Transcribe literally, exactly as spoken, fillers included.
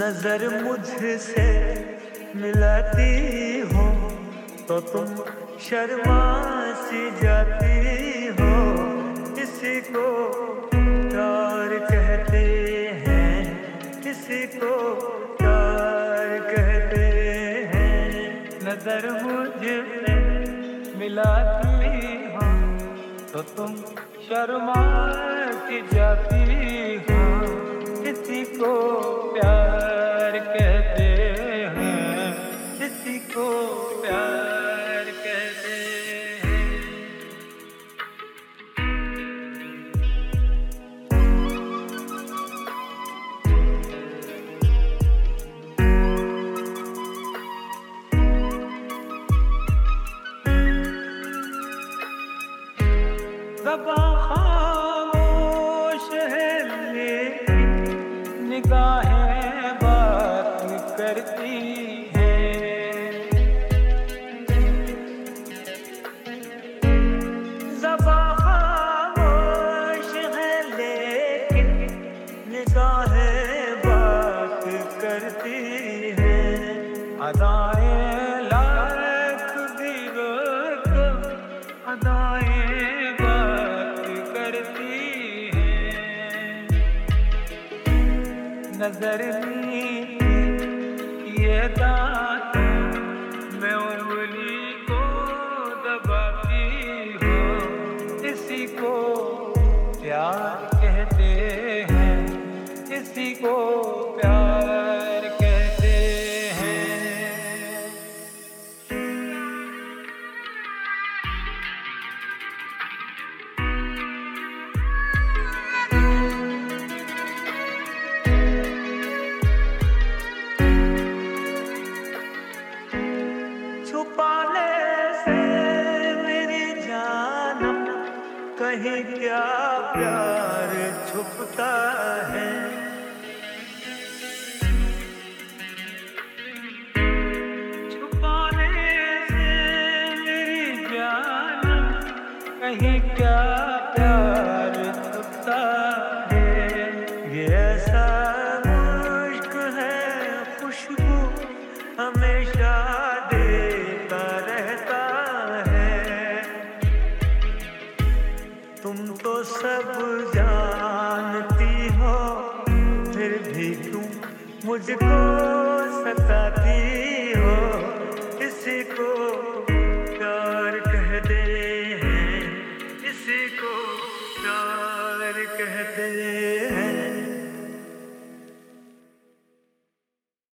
नजर मुझसे मिलाती हो तो तुम शर्मा सी जाती हो। किसी को प्यार कहते हैं, किसी को प्यार कहते हैं। नजर मुझसे मिलाती हो तो तुम शर्मा सी जाती हो। किसी को प्यार कहते हैं, किसी को प्यार कहते हैं। ज़बां खामोश है लेकिन निगाहें बात करती हैं। ज़बां खामोश है लेकिन निगाहें बात करती हैं। अदाएं लाख भी रोको, अदाएं बात करती हैं। नजर ये दांतों में उंगली को दबाती हो। किसी को प्यार कहते हैं, किसी को प्यार कहते हैं। छुपाने से मेरी जानम कहीं क्या प्यार छुपता है। छुपाने से मेरी जानम कहीं क्या प्यार छुपता है। ये ऐसा मुश्क है खुशबू हमेशा देता रहता है। तुम तो सब जानती हो फिर भी तुम मुझको सताती हो। किसी को प्यार कहते हैं, किसी को प्यार कहते हैं।